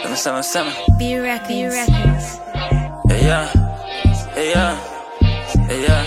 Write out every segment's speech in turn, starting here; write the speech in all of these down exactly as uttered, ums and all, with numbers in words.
Summer, summer. B Records. B Records. Hey yeah, hey yeah, hey yeah.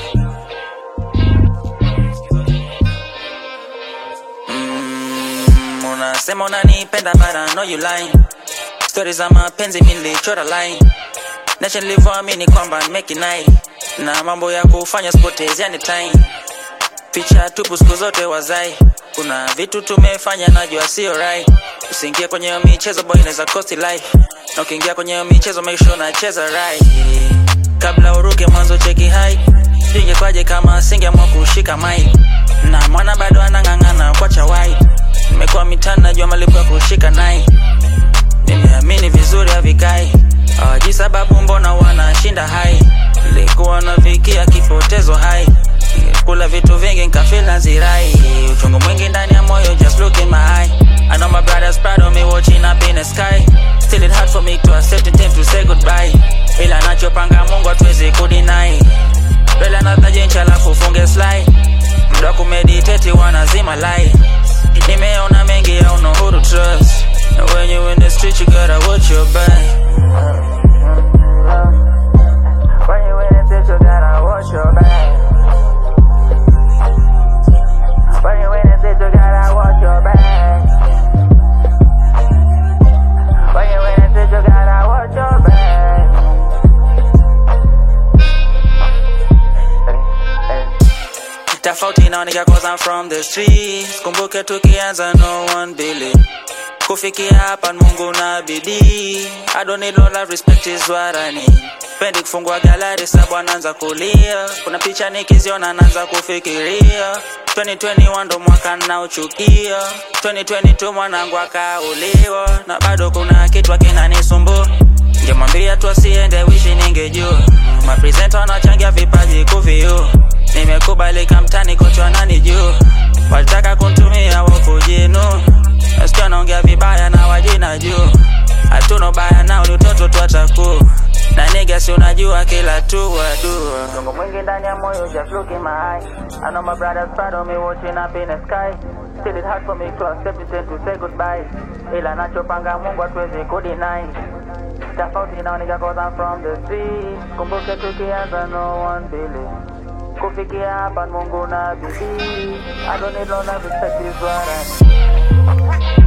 Mm, unasema unanipenda but I know you lying. Stories za mapenzi mimi nilichora line. Nacha nilivyoamini kwamba nimeki night. Na mambo ya kufanya spotezi yani time. Picha tupu siku zote wazai. Kuna vitu tumefanya najua sio right. Usiingie kwenye michezo boy inaweza cost life. Na ukiingia kwenye michezo make sure unacheza right. Kabla uruke mwanzo cheki high. Singe kwaje kama singeamua kushika mic. Na mwana bado anang'ang'ana kwa chawai. Nimekuwa mitani najua malipo ya kushika night. Nimeamini vizuri havikai. Hawajui sababu mbona wanashinda high. Nilikuwa nafikia kipotezo high. Kula vitu vingi nikafeel nazirai. Uchungu mwingi ndani ya moyo just look in my eye. I know my brothers proud of me watching up in the sky. Still it hard for me to accept and time to say goodbye. Ila nachopanga Mungu hatuwezi kudeny. Bela nataje inshallah kufunge slide. Mda kumeditate wanazima lie. Nimeona mengi I don't know who to trust. And when you in the street you gotta watch your back. When you in the street you gotta watch your back. When you in the street you gotta watch your back. When you in the street you gotta watch your back. Tafauti inaoneka cause I'm from the streets. Kumbuke tukianza no one believe. Kufikia hapa Mungu na bidii. I don't need no love, respect is what I need. Pendi kufungua gallery sababu anaanza kulia. Kuna picha nikiziona naanza kufikiria. twenty twenty-one ndo mwaka ninaochukia. twenty twenty-two mwanangu akauliwa. Na bado kuna kitu kinanisumbua. Ningemwambia tu asiende wishi ningejua. Ma presenter wanachangia vipaji kuvio. Nimekubalika mtani kocha ananijua. Walitaka kuntumia wakujinu. Nasikia naongea vibaya na wajina juu. Hatuna baya nao ni utoto tu atakuwa. Na nigga si unajua kila tu wadua. Songo mwingi ndani ya moyo just look in my eye. I know my brothers proud of me watching up in the sky. Still it hard for me to accept it and to say goodbye. Ila nachopanga Mungu hatuwezi kudeny. Tafauti inaoneka cause I'm from the street. Kumbuke tukianza no one believe. Kufikia hapa Mungu na bidii. I don't need no love, respect is what I need.